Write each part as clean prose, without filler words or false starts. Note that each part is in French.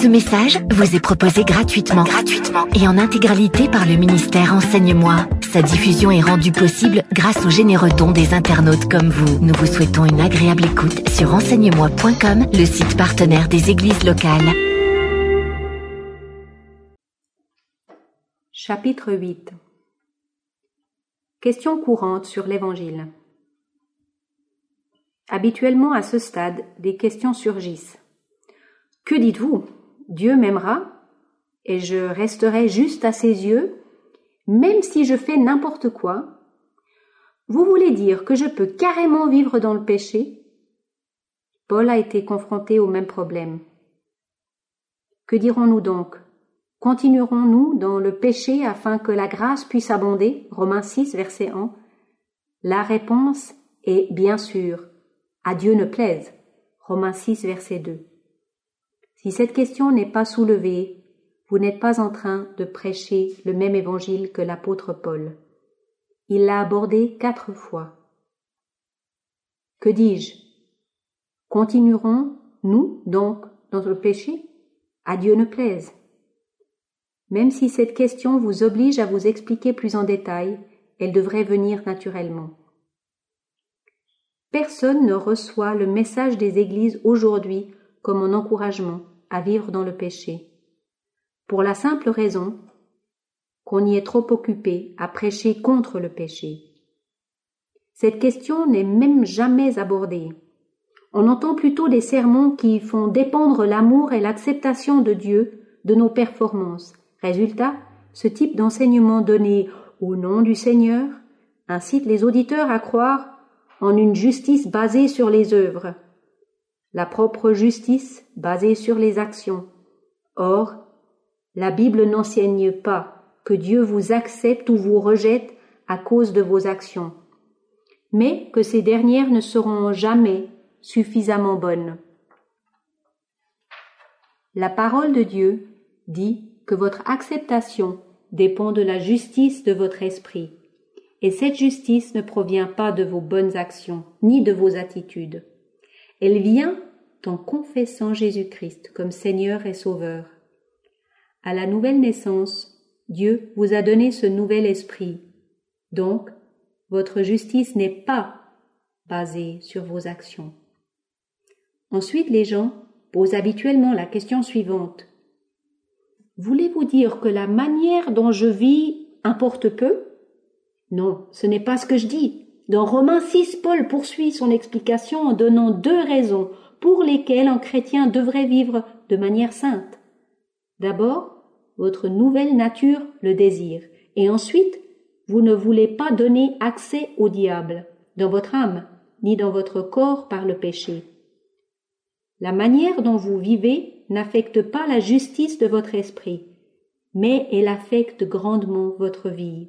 Ce message vous est proposé gratuitement et en intégralité par le ministère Enseigne-moi. Sa diffusion est rendue possible grâce aux généreux dons des internautes comme vous. Nous vous souhaitons une agréable écoute sur enseigne-moi.com, le site partenaire des églises locales. Chapitre 8. Questions courantes sur l'Évangile. Habituellement à ce stade, des questions surgissent. Que dites-vous ? Dieu m'aimera et je resterai juste à ses yeux, même si je fais n'importe quoi. Vous voulez dire que je peux carrément vivre dans le péché ? Paul a été confronté au même problème. Que dirons-nous donc ? Continuerons-nous dans le péché afin que la grâce puisse abonder ? Romains 6, verset 1. La réponse est bien sûr « à Dieu ne plaise » Romains 6, verset 2. Si cette question n'est pas soulevée, vous n'êtes pas en train de prêcher le même évangile que l'apôtre Paul. Il l'a abordé 4 fois. Que dis-je ? Continuerons-nous donc dans le péché ? À Dieu ne plaise. Même si cette question vous oblige à vous expliquer plus en détail, elle devrait venir naturellement. Personne ne reçoit le message des églises aujourd'hui comme un encouragement à vivre dans le péché, pour la simple raison qu'on y est trop occupé à prêcher contre le péché. Cette question n'est même jamais abordée. On entend plutôt des sermons qui font dépendre l'amour et l'acceptation de Dieu de nos performances. Résultat, ce type d'enseignement donné au nom du Seigneur incite les auditeurs à croire en une justice basée sur les œuvres, la propre justice basée sur les actions. Or, la Bible n'enseigne pas que Dieu vous accepte ou vous rejette à cause de vos actions, mais que ces dernières ne seront jamais suffisamment bonnes. La parole de Dieu dit que votre acceptation dépend de la justice de votre esprit, et cette justice ne provient pas de vos bonnes actions, ni de vos attitudes. Elle vient en confessant Jésus-Christ comme Seigneur et Sauveur. À la nouvelle naissance, Dieu vous a donné ce nouvel esprit. Donc, votre justice n'est pas basée sur vos actions. Ensuite, les gens posent habituellement la question suivante. Voulez-vous dire que la manière dont je vis importe peu ? Non, ce n'est pas ce que je dis. Dans Romains 6, Paul poursuit son explication en donnant 2 raisons pour lesquelles un chrétien devrait vivre de manière sainte. D'abord, votre nouvelle nature le désire, et ensuite, vous ne voulez pas donner accès au diable dans votre âme, ni dans votre corps par le péché. La manière dont vous vivez n'affecte pas la justice de votre esprit, mais elle affecte grandement votre vie.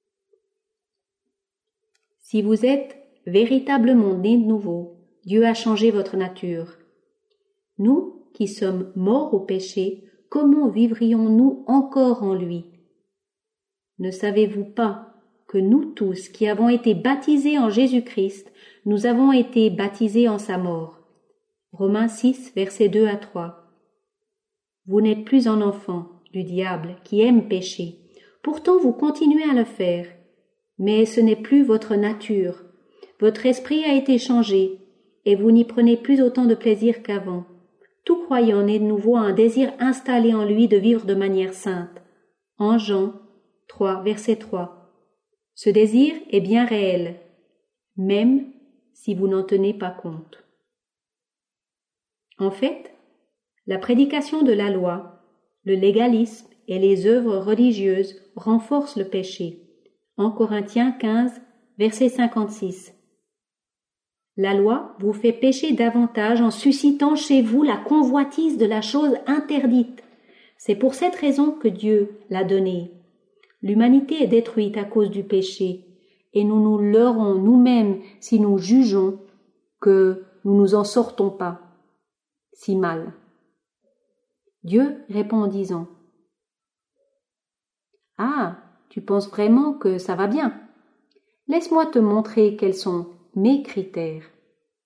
Si vous êtes véritablement né de nouveau, Dieu a changé votre nature. Nous, qui sommes morts au péché, comment vivrions-nous encore en lui ? Ne savez-vous pas que nous tous qui avons été baptisés en Jésus-Christ, nous avons été baptisés en sa mort ? Romains 6, versets 2 à 3. Vous n'êtes plus un enfant du diable qui aime pécher. Pourtant, vous continuez à le faire. Mais ce n'est plus votre nature. Votre esprit a été changé et vous n'y prenez plus autant de plaisir qu'avant. Tout croyant né de nouveau a un désir installé en lui de vivre de manière sainte. En Jean 3, verset 3. Ce désir est bien réel, même si vous n'en tenez pas compte. En fait, la prédication de la loi, le légalisme et les œuvres religieuses renforcent le péché. En Corinthiens 15, verset 56. La loi vous fait pécher davantage en suscitant chez vous la convoitise de la chose interdite. C'est pour cette raison que Dieu l'a donnée. L'humanité est détruite à cause du péché, et nous nous leurrons nous-mêmes si nous jugeons que nous nous en sortons pas si mal. Dieu répond en disant « Ah, tu penses vraiment que ça va bien ? Laisse-moi te montrer quels sont mes critères. »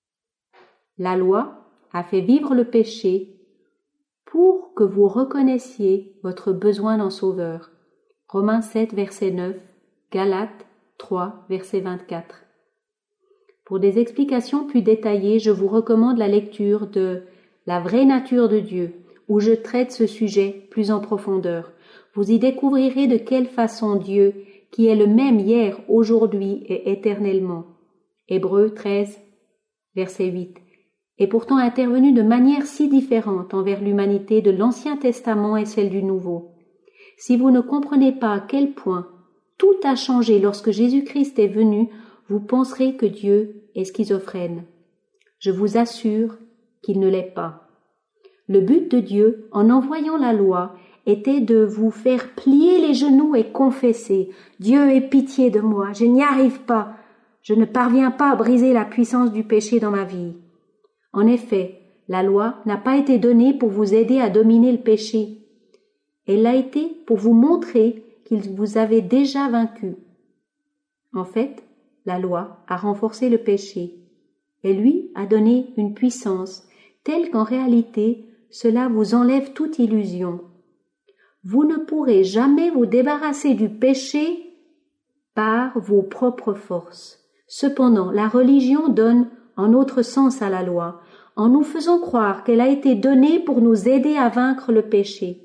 La loi a fait vivre le péché pour que vous reconnaissiez votre besoin d'un sauveur. Romains 7, verset 9, Galates 3, verset 24. Pour des explications plus détaillées, je vous recommande la lecture de La vraie nature de Dieu, où je traite ce sujet plus en profondeur. Vous y découvrirez de quelle façon Dieu, qui est le même hier, aujourd'hui et éternellement, Hébreux 13, verset 8, est pourtant intervenu de manière si différente envers l'humanité de l'Ancien Testament et celle du Nouveau. Si vous ne comprenez pas à quel point tout a changé lorsque Jésus-Christ est venu, vous penserez que Dieu est schizophrène. Je vous assure qu'il ne l'est pas. Le but de Dieu, en envoyant la loi, était de vous faire plier les genoux et confesser « Dieu, aie pitié de moi, je n'y arrive pas, je ne parviens pas à briser la puissance du péché dans ma vie. » En effet, la loi n'a pas été donnée pour vous aider à dominer le péché. Elle a été pour vous montrer qu'il vous avait déjà vaincu. En fait, la loi a renforcé le péché et lui a donné une puissance telle qu'en réalité, cela vous enlève toute illusion. Vous ne pourrez jamais vous débarrasser du péché par vos propres forces. Cependant, la religion donne un autre sens à la loi, en nous faisant croire qu'elle a été donnée pour nous aider à vaincre le péché.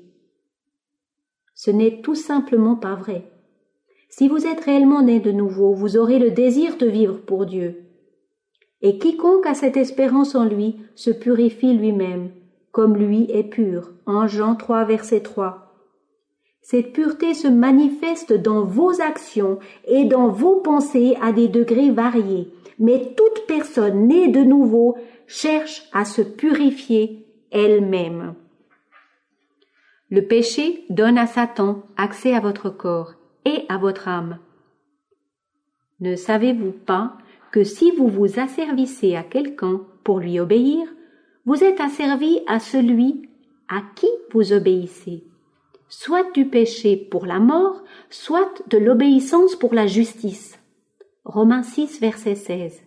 Ce n'est tout simplement pas vrai. Si vous êtes réellement né de nouveau, vous aurez le désir de vivre pour Dieu. Et quiconque a cette espérance en lui se purifie lui-même, comme lui est pur, en Jean 3, verset 3. Cette pureté se manifeste dans vos actions et dans vos pensées à des degrés variés, mais toute personne née de nouveau cherche à se purifier elle-même. Le péché donne à Satan accès à votre corps et à votre âme. Ne savez-vous pas que si vous vous asservissez à quelqu'un pour lui obéir, vous êtes asservi à celui à qui vous obéissez, soit du péché pour la mort, soit de l'obéissance pour la justice. Romains 6, verset 16.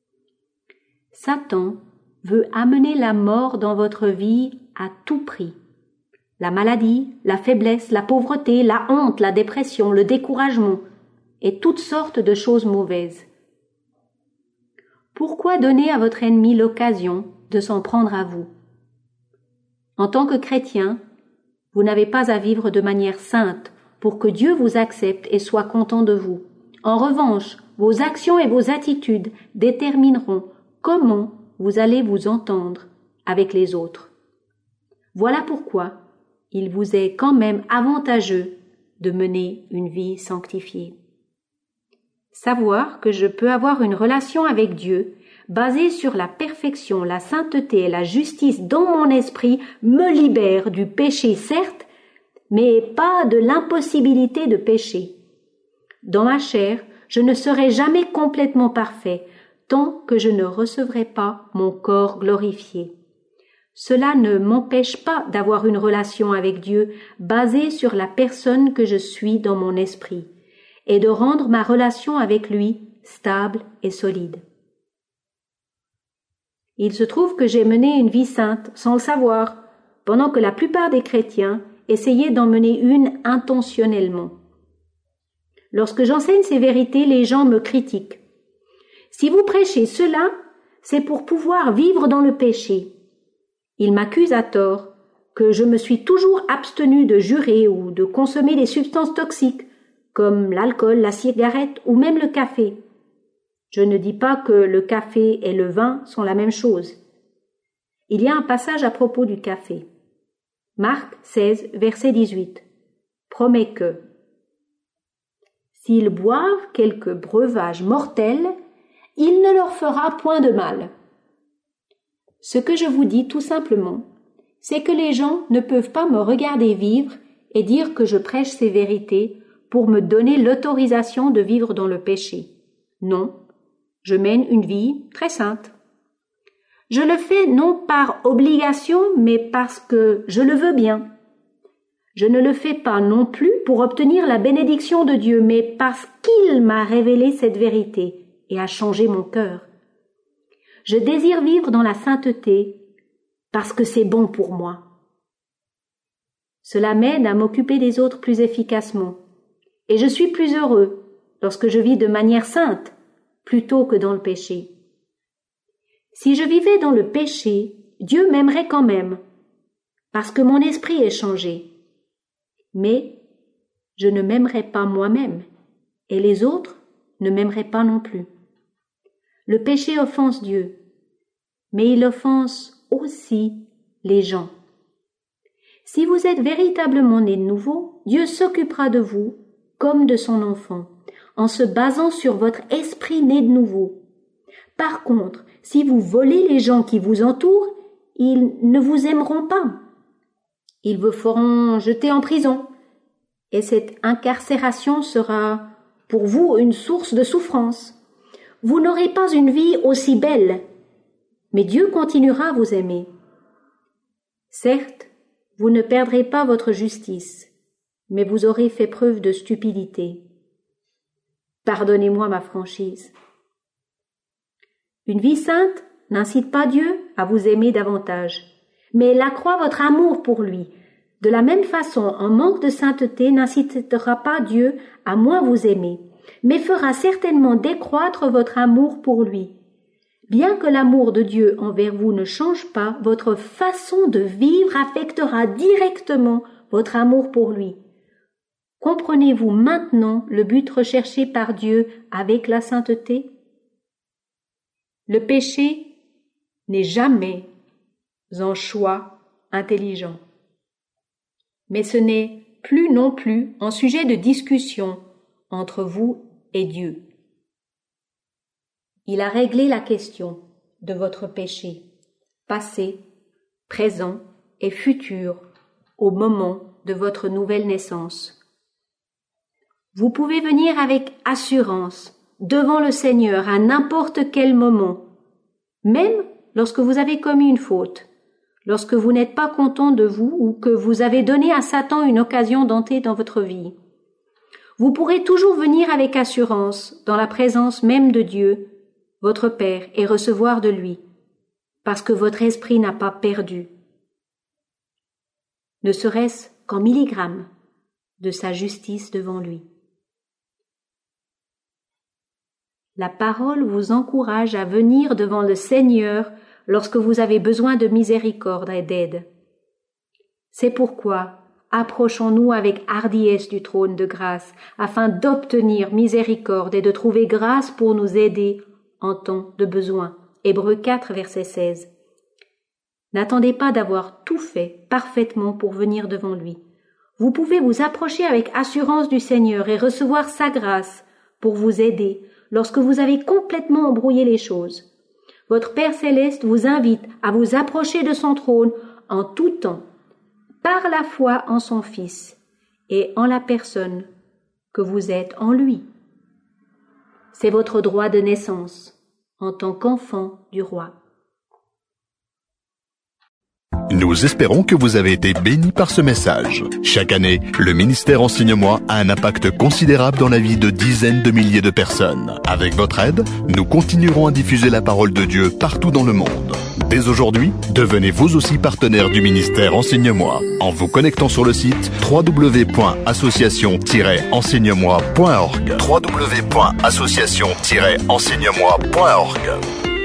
Satan veut amener la mort dans votre vie à tout prix. La maladie, la faiblesse, la pauvreté, la honte, la dépression, le découragement et toutes sortes de choses mauvaises. Pourquoi donner à votre ennemi l'occasion de s'en prendre à vous? En tant que chrétien, vous n'avez pas à vivre de manière sainte pour que Dieu vous accepte et soit content de vous. En revanche, vos actions et vos attitudes détermineront comment vous allez vous entendre avec les autres. Voilà pourquoi il vous est quand même avantageux de mener une vie sanctifiée. Savoir que je peux avoir une relation avec Dieu basée sur la perfection, la sainteté et la justice dans mon esprit me libère du péché, certes, mais pas de l'impossibilité de pécher. Dans ma chair, je ne serai jamais complètement parfait tant que je ne recevrai pas mon corps glorifié. Cela ne m'empêche pas d'avoir une relation avec Dieu basée sur la personne que je suis dans mon esprit et de rendre ma relation avec lui stable et solide. Il se trouve que j'ai mené une vie sainte sans le savoir, pendant que la plupart des chrétiens essayaient d'en mener une intentionnellement. Lorsque j'enseigne ces vérités, les gens me critiquent. Si vous prêchez cela, c'est pour pouvoir vivre dans le péché. Ils m'accusent à tort que je me suis toujours abstenu de jurer ou de consommer des substances toxiques, comme l'alcool, la cigarette ou même le café. Je ne dis pas que le café et le vin sont la même chose. Il y a un passage à propos du café. Marc 16, verset 18, promet que s'ils boivent quelque breuvage mortel, il ne leur fera point de mal. Ce que je vous dis tout simplement, c'est que les gens ne peuvent pas me regarder vivre et dire que je prêche ces vérités pour me donner l'autorisation de vivre dans le péché. Non, je mène une vie très sainte. Je le fais non par obligation, mais parce que je le veux bien. Je ne le fais pas non plus pour obtenir la bénédiction de Dieu, mais parce qu'il m'a révélé cette vérité et a changé mon cœur. Je désire vivre dans la sainteté parce que c'est bon pour moi. Cela m'aide à m'occuper des autres plus efficacement. Et je suis plus heureux lorsque je vis de manière sainte plutôt que dans le péché. Si je vivais dans le péché, Dieu m'aimerait quand même, parce que mon esprit est changé. Mais je ne m'aimerais pas moi-même, et les autres ne m'aimeraient pas non plus. Le péché offense Dieu, mais il offense aussi les gens. Si vous êtes véritablement né de nouveau, Dieu s'occupera de vous comme de son enfant, en se basant sur votre esprit né de nouveau. Par contre, si vous volez les gens qui vous entourent, ils ne vous aimeront pas. Ils vous feront jeter en prison, et cette incarcération sera pour vous une source de souffrance. Vous n'aurez pas une vie aussi belle, mais Dieu continuera à vous aimer. Certes, vous ne perdrez pas votre justice, mais vous aurez fait preuve de stupidité. Pardonnez-moi ma franchise. Une vie sainte n'incite pas Dieu à vous aimer davantage, mais elle accroît votre amour pour lui. De la même façon, un manque de sainteté n'incitera pas Dieu à moins vous aimer, mais fera certainement décroître votre amour pour lui. Bien que l'amour de Dieu envers vous ne change pas, votre façon de vivre affectera directement votre amour pour lui. Comprenez-vous maintenant le but recherché par Dieu avec la sainteté? Le péché n'est jamais un choix intelligent. Mais ce n'est plus non plus un sujet de discussion entre vous et Dieu. Il a réglé la question de votre péché, passé, présent et futur, au moment de votre nouvelle naissance. Vous pouvez venir avec assurance devant le Seigneur à n'importe quel moment, même lorsque vous avez commis une faute, lorsque vous n'êtes pas content de vous ou que vous avez donné à Satan une occasion d'entrer dans votre vie. Vous pourrez toujours venir avec assurance dans la présence même de Dieu, votre Père, et recevoir de lui, parce que votre esprit n'a pas perdu, ne serait-ce qu'en milligrammes de sa justice devant lui. La parole vous encourage à venir devant le Seigneur lorsque vous avez besoin de miséricorde et d'aide. C'est pourquoi approchons-nous avec hardiesse du trône de grâce, afin d'obtenir miséricorde et de trouver grâce pour nous aider en temps de besoin. Hébreux 4, verset 16. N'attendez pas d'avoir tout fait parfaitement pour venir devant lui. Vous pouvez vous approcher avec assurance du Seigneur et recevoir sa grâce pour vous aider lorsque vous avez complètement embrouillé les choses. Votre Père céleste vous invite à vous approcher de son trône en tout temps, par la foi en son Fils et en la personne que vous êtes en lui. C'est votre droit de naissance en tant qu'enfant du roi. Nous espérons que vous avez été bénis par ce message. Chaque année, le ministère Enseigne-moi a un impact considérable dans la vie de dizaines de milliers de personnes. Avec votre aide, nous continuerons à diffuser la parole de Dieu partout dans le monde. Dès aujourd'hui, devenez vous aussi partenaire du ministère Enseigne-moi en vous connectant sur le site www.association-enseigne-moi.org. www.association-enseigne-moi.org.